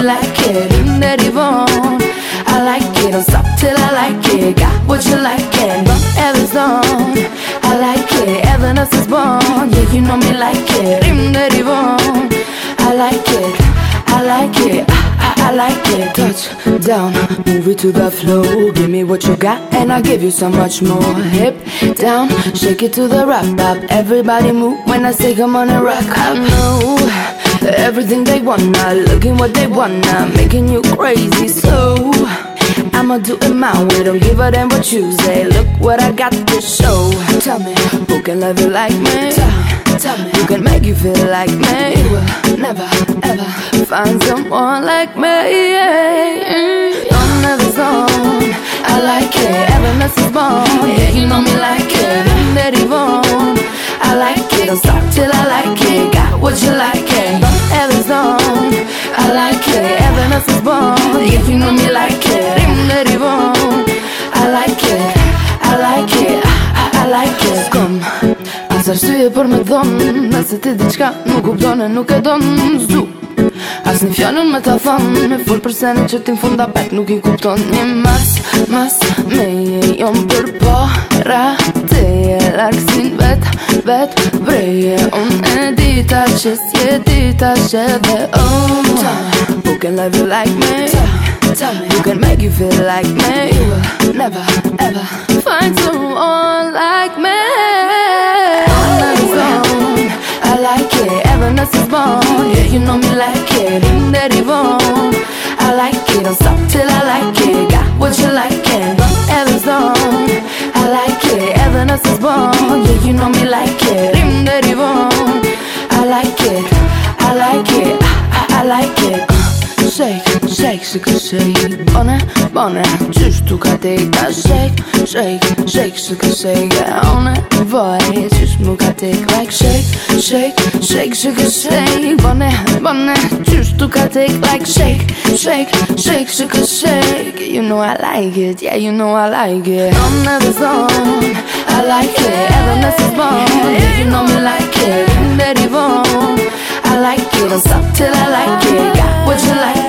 like it. In that even I like it. Don't stop till I like it. Got what you like and but Ella's on. I like it. Evan is born. Yeah, you know me like it. In that even I like it. I like it. I like it. Touch down, move it to the flow. Give me what you got and I'll give you so much more. Hip down, shake it to the rock top. Everybody move when I say come on and rock. I know everything they wanna, looking what they wanna, making you crazy. So I'ma do it my way, don't give a damn what you say. Look what I got to show. Tell me, who can love you like me? Tell me, who can make you feel like me? You will never, ever find someone like me. Don't never zone. I like it, Evan is born. Yeah, you know me like it. That even I like it, don't stop till I like it. Got what you like it. Evan zone. I like it, Evan is born. Yeah, you know me like it. That even I like it, I like it, I like it. Kom, as arsye për me dhonë, nëse ti diçka nuk kupton e nuk e don zdu. As një fjallën me ta thonë, me full për sene që ti funda pek nuk i kupton. Një mas me je jom për para. Te je laksin vet vreje. Unë e dita që s'je dita që dhe who can love you like me? Tell me, who can make you feel like me? You will never, ever find someone like me. I like it, Evan is born. Yeah, you know me like it. In that even I like it, don't stop till I like it. Got what you like and Evan's on. I like it, Evan is born. Yeah, you know me like it. In that even I like it, I like it, I like it. Shake, shake, shake, shake. Bone, qysh tu ka teka. Shake, shake, shake, shake, shake. One, vaj, qysh mu ka tek. Like shake, shake, shake, shake, shake. Bone, qysh tu ka tek. Like shake, shake, shake, shake, shake. You know I like it, yeah, you know I like it. I'm never zone, I like it. Evan is born, yeah, you know me like it. That even I like it, don't stop till I like it. Got what you like.